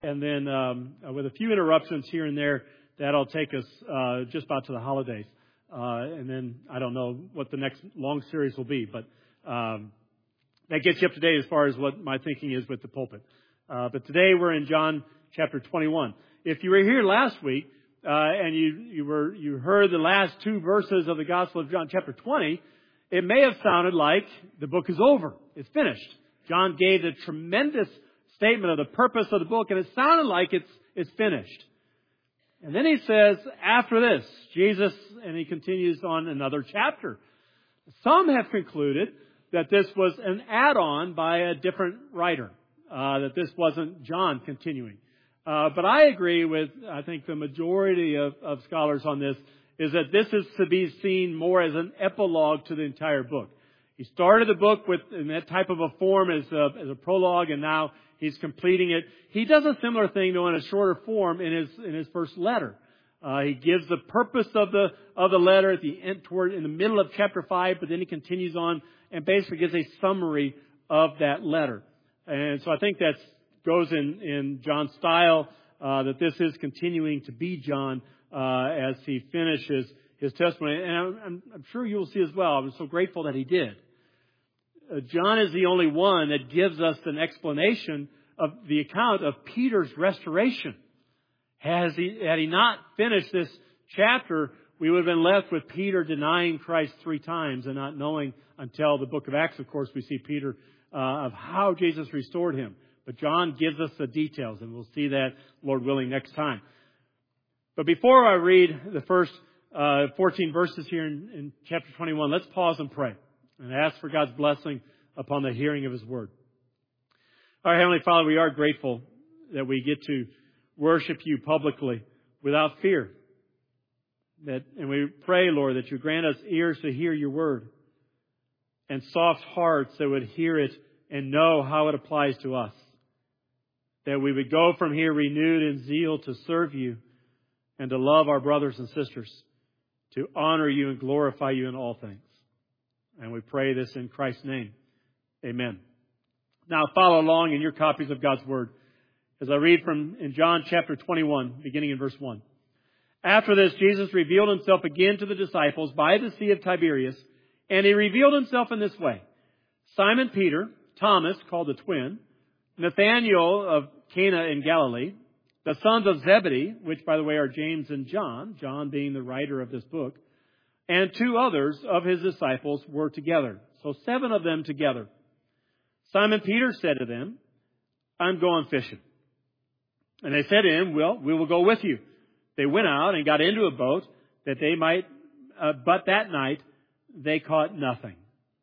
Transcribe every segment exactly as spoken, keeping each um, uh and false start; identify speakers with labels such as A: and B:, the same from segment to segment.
A: And then um, with a few interruptions here and there, that'll take us uh, just about to the holidays. Uh, and then I don't know what the next long series will be, but um, that gets you up to date as far as what my thinking is with the pulpit. Uh, but today we're in John chapter twenty-one. If you were here last week uh, and you you were you heard the last two verses of the Gospel of John chapter twenty, it may have sounded like the book is over. It's finished. John gave a tremendous statement of the purpose of the book, and it sounded like it's it's finished. And then he says, after this, Jesus, and he continues on another chapter. Some have concluded that this was an add-on by a different writer, uh, that this wasn't John continuing. Uh, but I agree with, I think, the majority of, of scholars on this, is that this is to be seen more as an epilogue to the entire book. He started the book with in that type of a form as a, as a prologue, and now he's completing it. He does a similar thing, though, in a shorter form in his in his first letter. Uh, he gives the purpose of the of the letter at the end, toward in the middle of chapter five, but then he continues on and basically gives a summary of that letter. And so I think that goes in in John's style, uh, that this is continuing to be John uh, as he finishes his testimony. And I'm, I'm, I'm sure you will see as well. I'm so grateful that he did. Uh, John is the only one that gives us an explanation of the account of Peter's restoration. Has he, had he not finished this chapter, we would have been left with Peter denying Christ three times and not knowing until the book of Acts, of course, we see Peter uh, of how Jesus restored him. But John gives us the details, and we'll see that, Lord willing, next time. But before I read the first uh, fourteen verses here in, in chapter twenty-one, let's pause and pray and ask for God's blessing upon the hearing of His Word. Our Heavenly Father, we are grateful that we get to worship You publicly without fear. That, and we pray, Lord, that You grant us ears to hear Your Word and soft hearts that would hear it and know how it applies to us. That we would go from here renewed in zeal to serve You and to love our brothers and sisters, to honor You and glorify You in all things. And we pray this in Christ's name. Amen. Now follow along in your copies of God's Word as I read from in John chapter twenty-one, beginning in verse one. After this, Jesus revealed Himself again to the disciples by the Sea of Tiberias, and He revealed Himself in this way. Simon Peter, Thomas, called the twin, Nathanael of Cana in Galilee, the sons of Zebedee, which, by the way, are James and John, John being the writer of this book, and two others of His disciples were together. So seven of them together. Simon Peter said to them, I'm going fishing. And they said to him, well, we will go with you. They went out and got into a boat that they might, uh, but that night they caught nothing.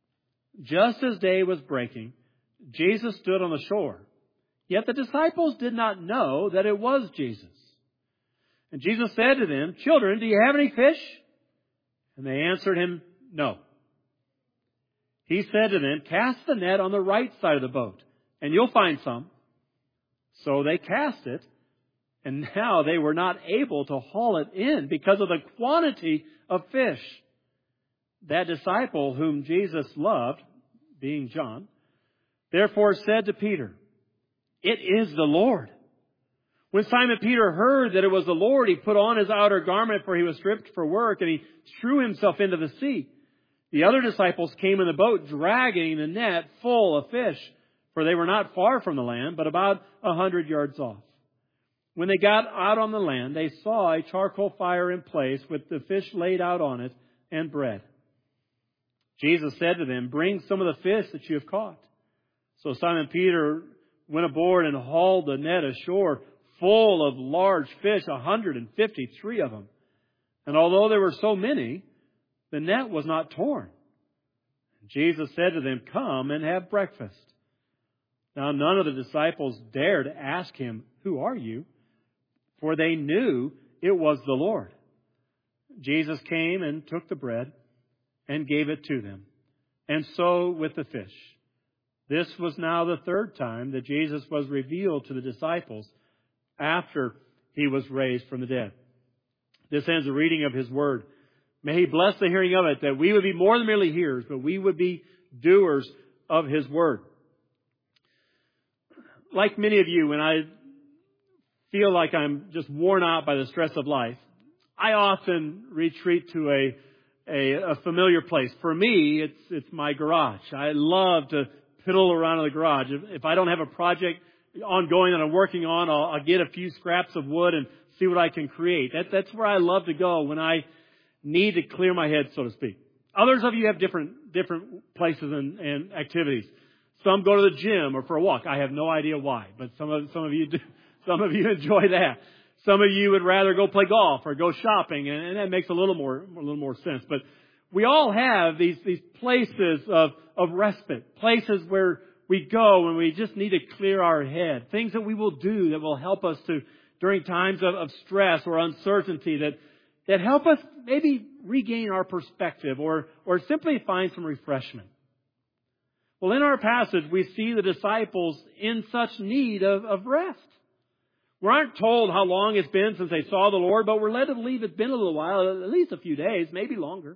A: Just as day was breaking, Jesus stood on the shore. Yet the disciples did not know that it was Jesus. And Jesus said to them, children, do you have any fish? And they answered Him, no. He said to them, cast the net on the right side of the boat, and you'll find some. So they cast it, and now they were not able to haul it in because of the quantity of fish. That disciple whom Jesus loved, being John, therefore said to Peter, it is the Lord. When Simon Peter heard that it was the Lord, he put on his outer garment, for he was stripped for work, and he threw himself into the sea. The other disciples came in the boat, dragging the net full of fish, for they were not far from the land, but about a hundred yards off. When they got out on the land, they saw a charcoal fire in place with the fish laid out on it and bread. Jesus said to them, bring some of the fish that you have caught. So Simon Peter went aboard and hauled the net ashore full of large fish, a hundred and fifty-three of them. And although there were so many, the net was not torn. Jesus said to them, come and have breakfast. Now none of the disciples dared ask Him, who are you? For they knew it was the Lord. Jesus came and took the bread and gave it to them, and so with the fish. This was now the third time that Jesus was revealed to the disciples after He was raised from the dead. This ends the reading of His Word. May He bless the hearing of it, that we would be more than merely hearers, but we would be doers of His Word. Like many of you, when I feel like I'm just worn out by the stress of life, I often retreat to a, a, a familiar place. For me, it's, it's my garage. I love to piddle around in the garage. If, if I don't have a project ongoing that I'm working on, I'll, I'll get a few scraps of wood and see what I can create. That, that's where I love to go when I need to clear my head, so to speak. Others of you have different, different places and, and activities. Some go to the gym or for a walk. I have no idea why, but some of, some of you do. Some of you enjoy that. Some of you would rather go play golf or go shopping, and, and that makes a little more, a little more sense. But we all have these, these places of, of respite, places where we go and we just need to clear our head. Things that we will do that will help us to, during times of, of stress or uncertainty, that, that help us maybe regain our perspective or, or simply find some refreshment. Well, in our passage, we see the disciples in such need of, of rest. We aren't told how long it's been since they saw the Lord, but we're led to believe it's been a little while, at least a few days, maybe longer.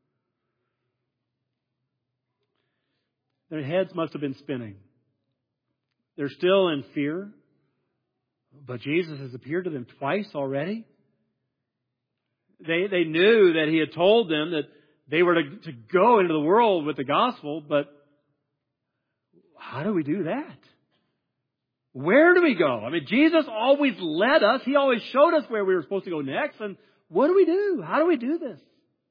A: Their heads must have been spinning. They're still in fear, but Jesus has appeared to them twice already. They, they knew that He had told them that they were to, to go into the world with the gospel, but how do we do that? Where do we go? I mean, Jesus always led us. He always showed us where we were supposed to go next. And what do we do? How do we do this?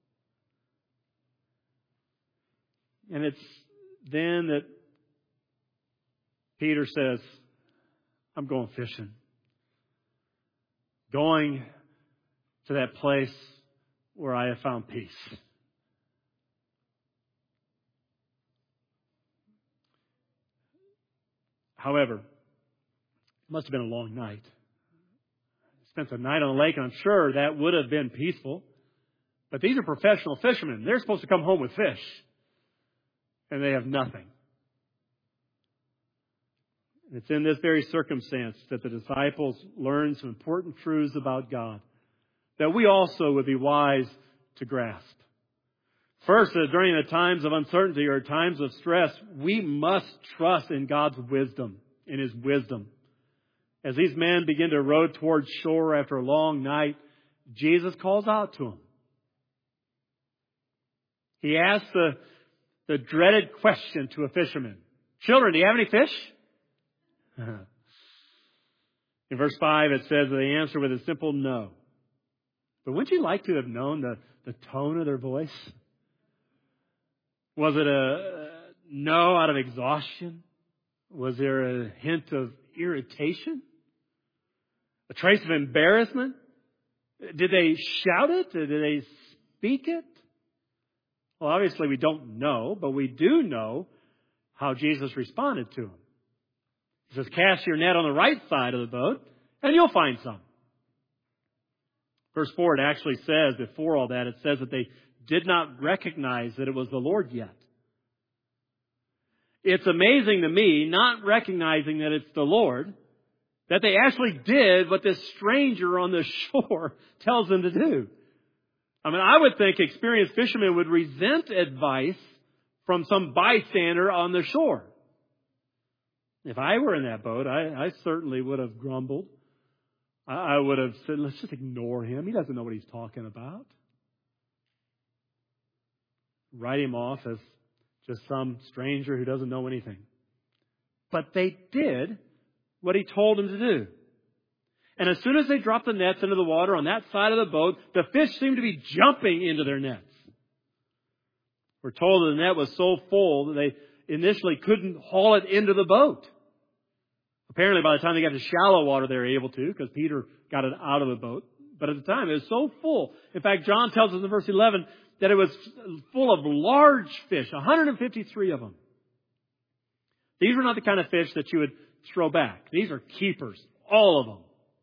A: And it's then that Peter says, I'm going fishing. Going to that place where I have found peace. However, it must have been a long night. Spent the night on the lake, and I'm sure that would have been peaceful. But these are professional fishermen. They're supposed to come home with fish. And they have nothing. It's in this very circumstance that the disciples learn some important truths about God that we also would be wise to grasp. First, uh, during the times of uncertainty or times of stress, we must trust in God's wisdom, in His wisdom. As these men begin to row towards shore after a long night, Jesus calls out to them. He asks the, the dreaded question to a fisherman. Children, do you have any fish? In verse five, it says that they answer with a simple no. But wouldn't you like to have known the, the tone of their voice? Was it a no out of exhaustion? Was there a hint of irritation? A trace of embarrassment? Did they shout it? Did they speak it? Well, obviously we don't know, but we do know how Jesus responded to them. He says, cast your net on the right side of the boat, and you'll find some. Verse four, it actually says, before all that, it says that they did not recognize that it was the Lord yet. It's amazing to me, not recognizing that it's the Lord, that they actually did what this stranger on the shore tells them to do. I mean, I would think experienced fishermen would resent advice from some bystander on the shore. If I were in that boat, I, I certainly would have grumbled. I, I would have said, let's just ignore him. He doesn't know what he's talking about. Write him off as just some stranger who doesn't know anything. But they did what he told them to do. And as soon as they dropped the nets into the water on that side of the boat, the fish seemed to be jumping into their nets. We're told that the net was so full that they initially couldn't haul it into the boat. Apparently by the time they got to shallow water, they were able to, because Peter got it out of the boat. But at the time, it was so full. In fact, John tells us in verse eleven that it was full of large fish, one hundred fifty-three of them. These were not the kind of fish that you would throw back. These are keepers, all of them.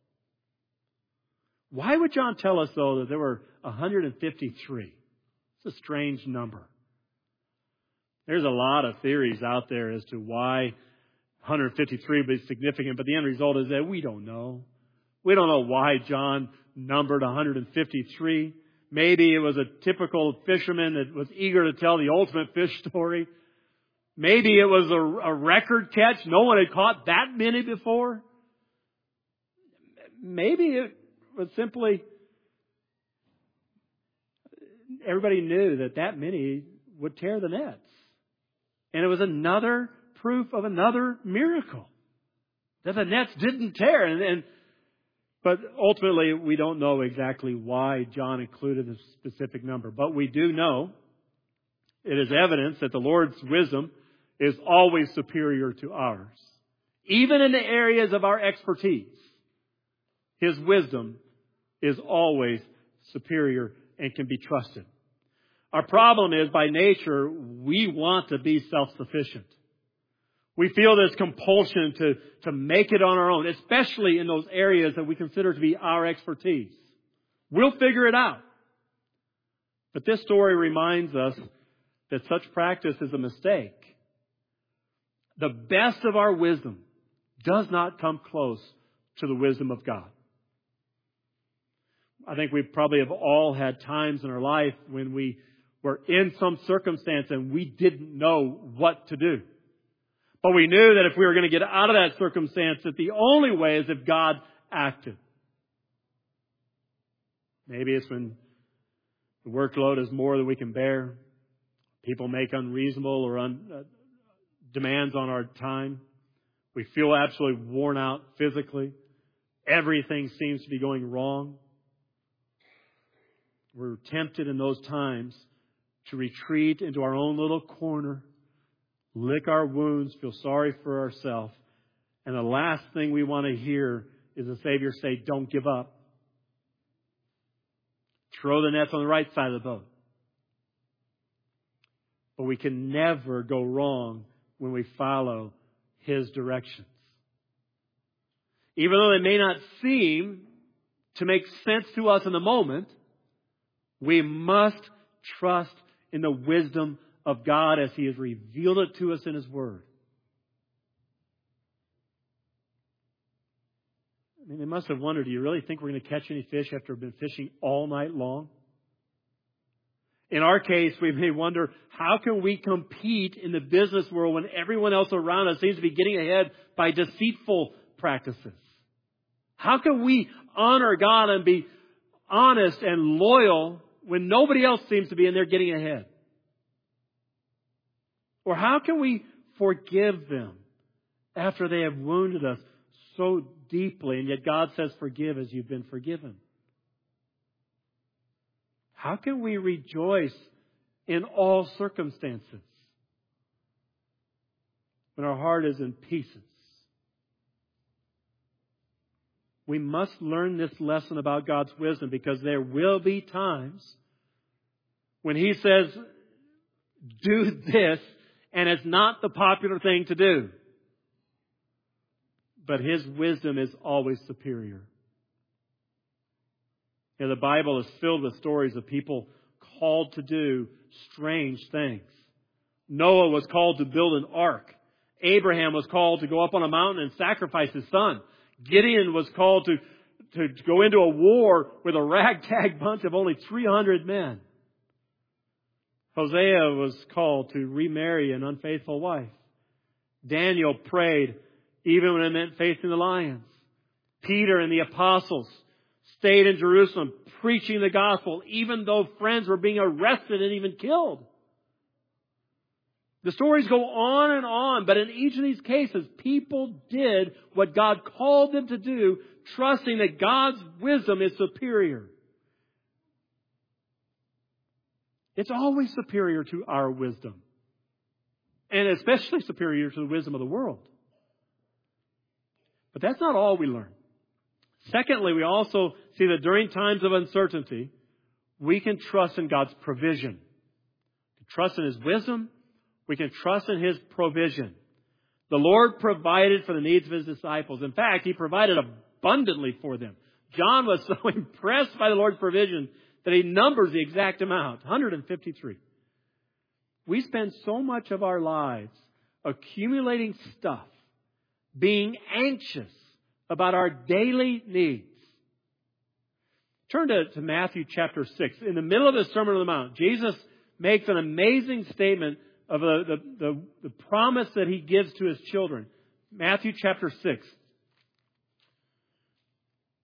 A: Why would John tell us, though, that there were one hundred fifty-three? It's a strange number. There's a lot of theories out there as to why one hundred fifty-three would be significant, but the end result is that we don't know. We don't know why John numbered one hundred fifty-three. Maybe it was a typical fisherman that was eager to tell the ultimate fish story. Maybe it was a, a record catch. No one had caught that many before. maybe it was simply everybody knew that that many would tear the nets. And it was another proof of another miracle, that the nets didn't tear. And, and But ultimately, we don't know exactly why John included a specific number. But we do know it is evidence that the Lord's wisdom is always superior to ours. Even in the areas of our expertise, His wisdom is always superior and can be trusted. Our problem is, by nature, we want to be self-sufficient. We feel this compulsion to, to make it on our own, especially in those areas that we consider to be our expertise. We'll figure it out. But this story reminds us that such practice is a mistake. The best of our wisdom does not come close to the wisdom of God. I think we probably have all had times in our life when we were in some circumstance and we didn't know what to do. But we knew that if we were going to get out of that circumstance, that the only way is if God acted. Maybe it's when the workload is more than we can bear. People make unreasonable or un, uh, demands on our time. We feel absolutely worn out physically. Everything seems to be going wrong. We're tempted in those times to retreat into our own little corner, lick our wounds, feel sorry for ourselves. And the last thing we want to hear is the Savior say, don't give up. Throw the nets on the right side of the boat. But we can never go wrong when we follow His directions. Even though they may not seem to make sense to us in the moment, we must trust in the wisdom of God as He has revealed it to us in His Word. I mean, they must have wondered, do you really think we're going to catch any fish after we've been fishing all night long? In our case, we may wonder, how can we compete in the business world when everyone else around us seems to be getting ahead by deceitful practices? How can we honor God and be honest and loyal when nobody else seems to be in there getting ahead? Or how can we forgive them after they have wounded us so deeply, and yet God says, forgive as you've been forgiven? How can we rejoice in all circumstances when our heart is in pieces? We must learn this lesson about God's wisdom, because there will be times when He says, do this, and it's not the popular thing to do. But His wisdom is always superior. You know, the Bible is filled with stories of people called to do strange things. Noah was called to build an ark. Abraham was called to go up on a mountain and sacrifice his son. Gideon was called to, to go into a war with a ragtag bunch of only three hundred men. Hosea was called to remarry an unfaithful wife. Daniel prayed even when it meant facing the lions. Peter and the apostles stayed in Jerusalem preaching the gospel, even though friends were being arrested and even killed. The stories go on and on, but in each of these cases, people did what God called them to do, trusting that God's wisdom is superior. It's always superior to our wisdom, and especially superior to the wisdom of the world. But that's not all we learn. Secondly, we also see that during times of uncertainty, we can trust in God's provision. We can trust in His wisdom. We can trust in His provision. The Lord provided for the needs of His disciples. In fact, He provided abundantly for them. John was so impressed by the Lord's provision that he numbers the exact amount, one hundred fifty-three. We spend so much of our lives accumulating stuff, being anxious about our daily needs. Turn to, to Matthew chapter six. In the middle of the Sermon on the Mount, Jesus makes an amazing statement of the, the, the, the promise that He gives to His children. Matthew chapter six.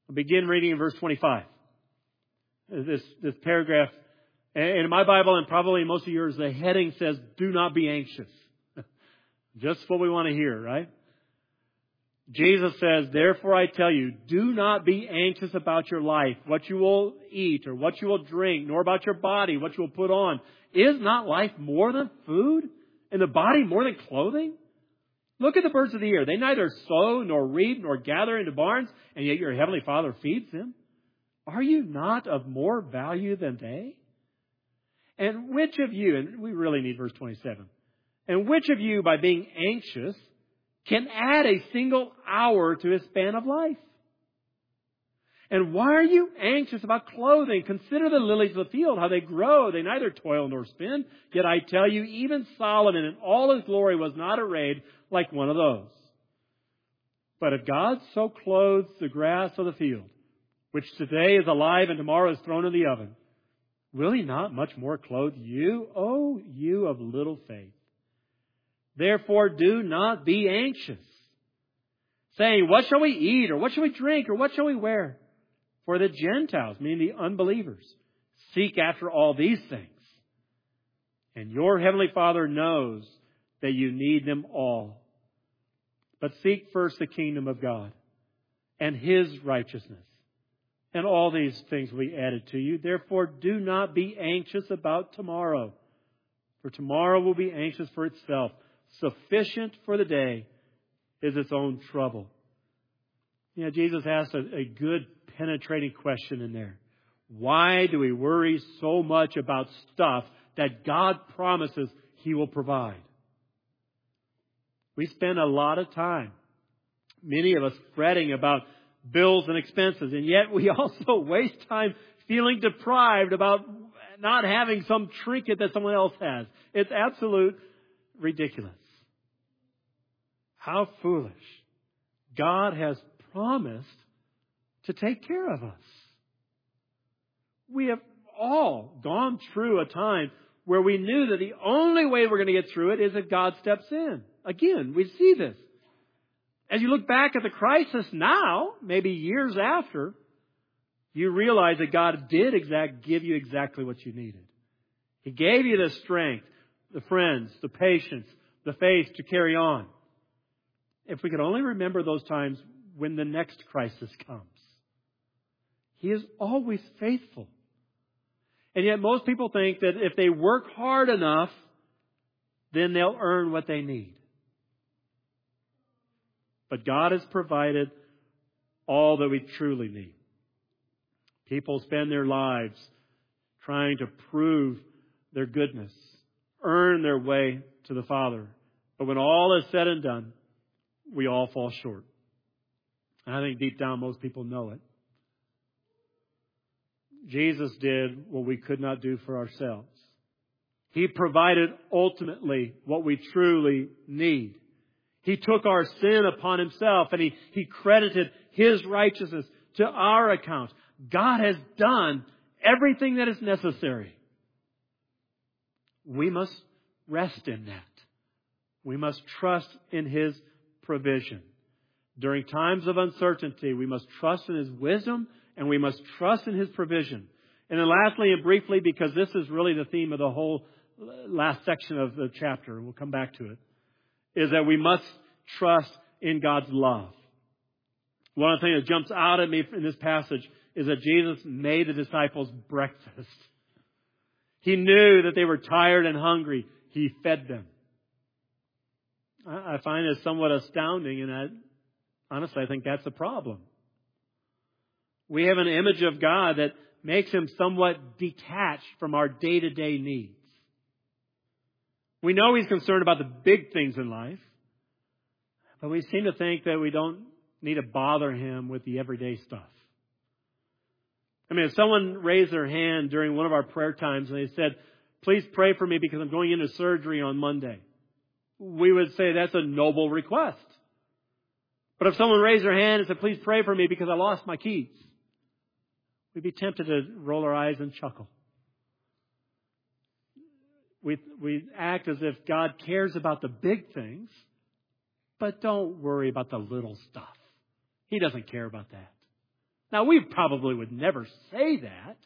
A: I'll begin reading in verse twenty-five. This, this paragraph, and in my Bible and probably in most of yours, the heading says, do not be anxious. Just what we want to hear, right? Jesus says, therefore I tell you, do not be anxious about your life, what you will eat or what you will drink, nor about your body, what you will put on. Is not life more than food, and the body more than clothing? Look at the birds of the air. They neither sow nor reap nor gather into barns, and yet your heavenly Father feeds them. Are you not of more value than they? And which of you, and we really need verse twenty-seven, and which of you, by being anxious, can add a single hour to his span of life? And why are you anxious about clothing? Consider the lilies of the field, how they grow. They neither toil nor spin. Yet I tell you, even Solomon in all his glory was not arrayed like one of those. But if God so clothes the grass of the field, which today is alive and tomorrow is thrown in the oven, will he not much more clothe you, O you of little faith? Therefore do not be anxious, saying, what shall we eat, or what shall we drink, or what shall we wear? For the Gentiles, meaning the unbelievers, seek after all these things. And your heavenly Father knows that you need them all. But seek first the kingdom of God and His righteousness, and all these things will be added to you. Therefore, do not be anxious about tomorrow, for tomorrow will be anxious for itself. Sufficient for the day is its own trouble. You know, Jesus asked a, a good penetrating question in there. Why do we worry so much about stuff that God promises He will provide? We spend a lot of time, many of us, fretting about bills and expenses, and yet we also waste time feeling deprived about not having some trinket that someone else has. It's absolute ridiculous. How foolish. God has promised to take care of us. We have all gone through a time where we knew that the only way we're going to get through it is if God steps in. Again, we see this. As you look back at the crisis now, maybe years after, you realize that God did exact, give you exactly what you needed. He gave you the strength, the friends, the patience, the faith to carry on. If we could only remember those times when the next crisis comes. He is always faithful. And yet most people think that if they work hard enough, then they'll earn what they need. But God has provided all that we truly need. People spend their lives trying to prove their goodness, earn their way to the Father. But when all is said and done, we all fall short. And I think deep down most people know it. Jesus did what we could not do for ourselves. He provided ultimately what we truly need. He took our sin upon Himself and He, he credited His righteousness to our account. God has done everything that is necessary. We must rest in that. We must trust in His provision. During times of uncertainty, we must trust in His wisdom and we must trust in His provision. And then lastly and briefly, because this is really the theme of the whole last section of the chapter, we'll come back to it, is that we must trust in God's love. One of the things that jumps out at me in this passage is that Jesus made the disciples breakfast. He knew that they were tired and hungry. He fed them. I find it somewhat astounding, and I, honestly, I think that's a problem. We have an image of God that makes Him somewhat detached from our day-to-day needs. We know He's concerned about the big things in life, but we seem to think that we don't need to bother Him with the everyday stuff. I mean, if someone raised their hand during one of our prayer times and they said, please pray for me because I'm going into surgery on Monday, we would say that's a noble request. But if someone raised their hand and said, please pray for me because I lost my keys, we'd be tempted to roll our eyes and chuckle. We, we act as if God cares about the big things, but don't worry about the little stuff. He doesn't care about that. Now, we probably would never say that,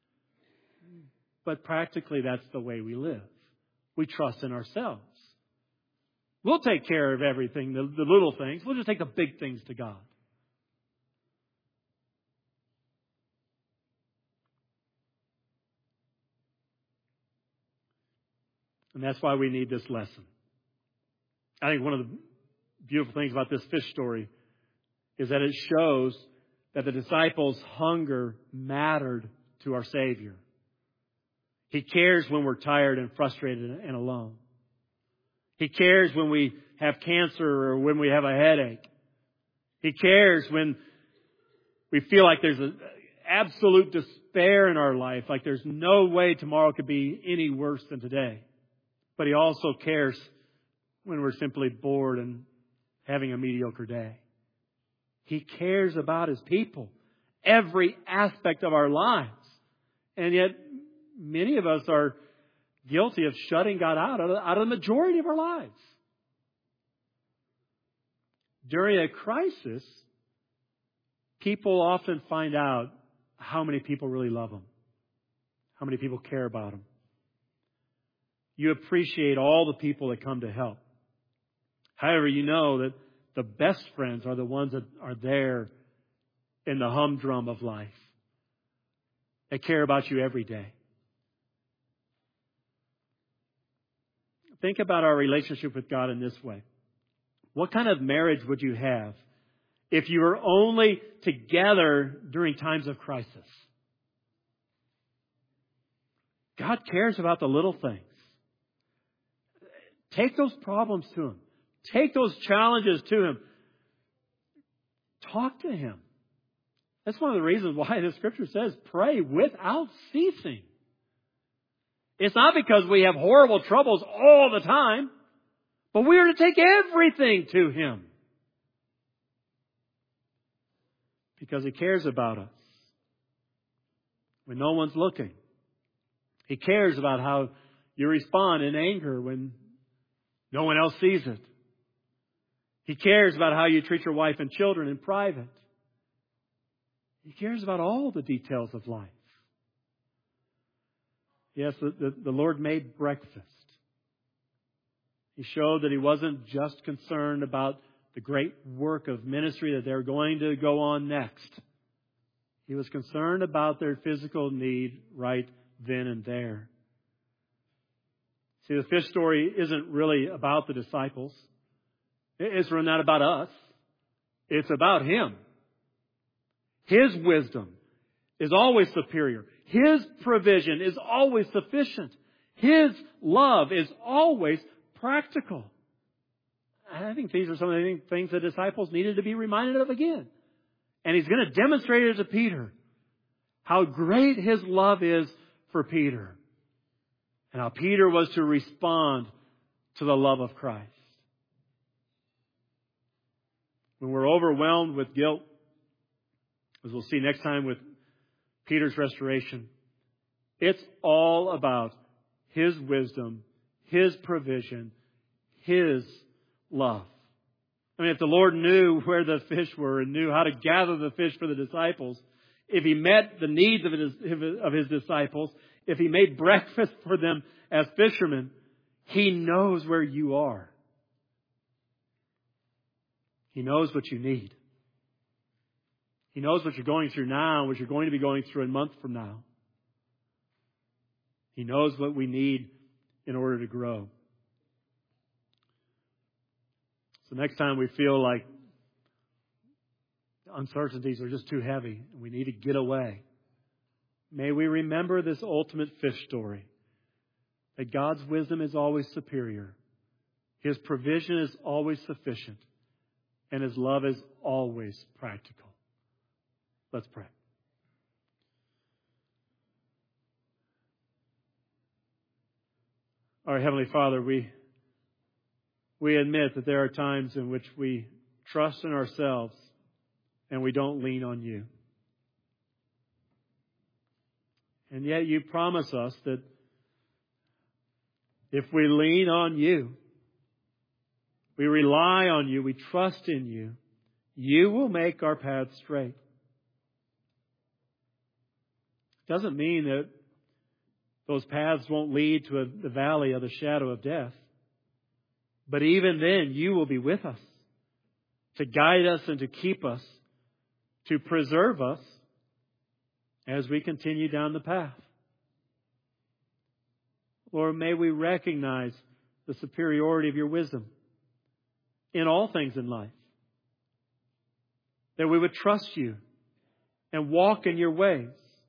A: but practically that's the way we live. We trust in ourselves. We'll take care of everything, the, the little things. We'll just take the big things to God. And that's why we need this lesson. I think one of the beautiful things about this fish story is that it shows that the disciples' hunger mattered to our Savior. He cares when we're tired and frustrated and alone. He cares when we have cancer or when we have a headache. He cares when we feel like there's an absolute despair in our life, like there's no way tomorrow could be any worse than today. But He also cares when we're simply bored and having a mediocre day. He cares about His people, every aspect of our lives. And yet, many of us are guilty of shutting God out out of, out of the majority of our lives. During a crisis, people often find out how many people really love them, how many people care about them. You appreciate all the people that come to help. However, you know that the best friends are the ones that are there in the humdrum of life. They care about you every day. Think about our relationship with God in this way. What kind of marriage would you have if you were only together during times of crisis? God cares about the little things. Take those problems to Him. Take those challenges to Him. Talk to Him. That's one of the reasons why the Scripture says pray without ceasing. It's not because we have horrible troubles all the time, but we are to take everything to Him. Because He cares about us when no one's looking. He cares about how you respond in anger when no one else sees it. He cares about how you treat your wife and children in private. He cares about all the details of life. Yes, the, the, the Lord made breakfast. He showed that He wasn't just concerned about the great work of ministry that they're going to go on next. He was concerned about their physical need right then and there. See, the fish story isn't really about the disciples. It's really not about us. It's about Him. His wisdom is always superior. His provision is always sufficient. His love is always practical. I think these are some of the things the disciples needed to be reminded of again. And He's going to demonstrate it to Peter. How great His love is for Peter. And how Peter was to respond to the love of Christ. When we're overwhelmed with guilt, as we'll see next time with Peter's restoration, it's all about His wisdom, His provision, His love. I mean, if the Lord knew where the fish were and knew how to gather the fish for the disciples, if He met the needs of His, of His disciples, if He made breakfast for them as fishermen, He knows where you are. He knows what you need. He knows what you're going through now, what you're going to be going through a month from now. He knows what we need in order to grow. So next time we feel like uncertainties are just too heavy and we need to get away, may we remember this ultimate fish story. That God's wisdom is always superior. His provision is always sufficient. And His love is always practical. Let's pray. Our Heavenly Father, we, we admit that there are times in which we trust in ourselves and we don't lean on You. And yet You promise us that if we lean on You, we rely on You, we trust in You, You will make our path straight. Doesn't mean that those paths won't lead to a, the valley of the shadow of death. But even then, you will be with us to guide us and to keep us, to preserve us as we continue down the path. Lord, may we recognize the superiority of your wisdom in all things in life. That we would trust you and walk in your ways.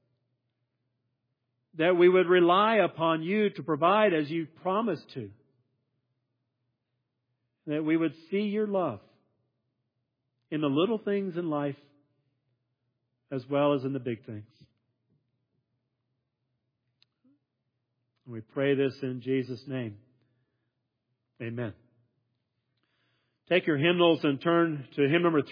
A: That we would rely upon you to provide as you promised to. That we would see your love in the little things in life as well as in the big things. And we pray this in Jesus' name. Amen. Take your hymnals and turn to hymn number three.